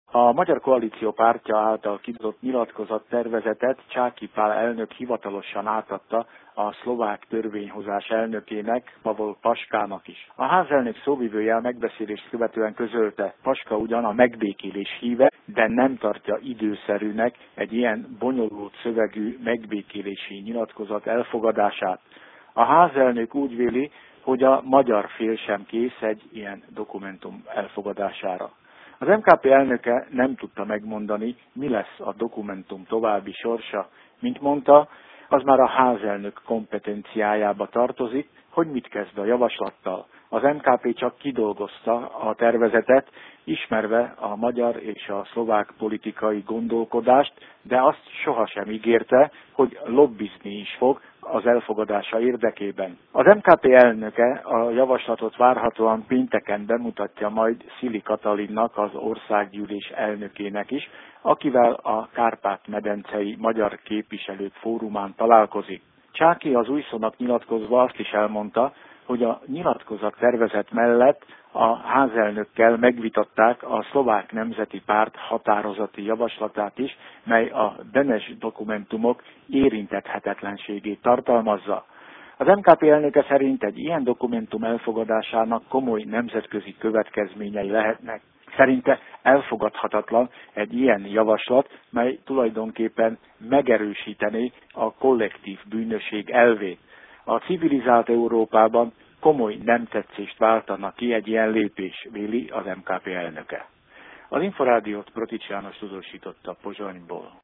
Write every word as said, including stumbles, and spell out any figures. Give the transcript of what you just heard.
A Magyar Koalíció Pártja által kidobott nyilatkozattervezetet Csáky Pál elnök hivatalosan átadta a szlovák törvényhozás elnökének, Pavol Paskának is. A házelnök szóvivője a megbeszélést követően közölte, Paska ugyan a megbékélés híve, de nem tartja időszerűnek egy ilyen bonyolult szövegű megbékélési nyilatkozat elfogadását. A házelnök úgy véli, hogy a magyar fél sem kész egy ilyen dokumentum elfogadására. Az em ká pé elnöke nem tudta megmondani, mi lesz a dokumentum további sorsa. Mint mondta, az már a házelnök kompetenciájába tartozik, hogy mit kezd a javaslattal. Az em ká pé csak kidolgozta a tervezetet, ismerve a magyar és a szlovák politikai gondolkodást, de azt sohasem ígérte, hogy lobbizni is fog az elfogadása érdekében. Az em ká pé elnöke a javaslatot várhatóan pénteken bemutatja majd Szili Katalinnak, az országgyűlés elnökének is, akivel a Kárpát-medencei Magyar Képviselők Fórumán találkozik. Csáky az újszónak nyilatkozva azt is elmondta, hogy a nyilatkozat tervezet mellett a házelnökkel megvitatták a Szlovák Nemzeti Párt határozati javaslatát is, mely a Benes dokumentumok érintethetetlenségét tartalmazza. Az em ká pé elnöke szerint egy ilyen dokumentum elfogadásának komoly nemzetközi következményei lehetnek. Szerinte elfogadhatatlan egy ilyen javaslat, mely tulajdonképpen megerősítené a kollektív bűnösség elvét. A civilizált Európában komoly nemtetszést váltana ki egy ilyen lépés, véli az em ká pé elnöke. Az Inforádiót Protics János tudósította Pozsonyból.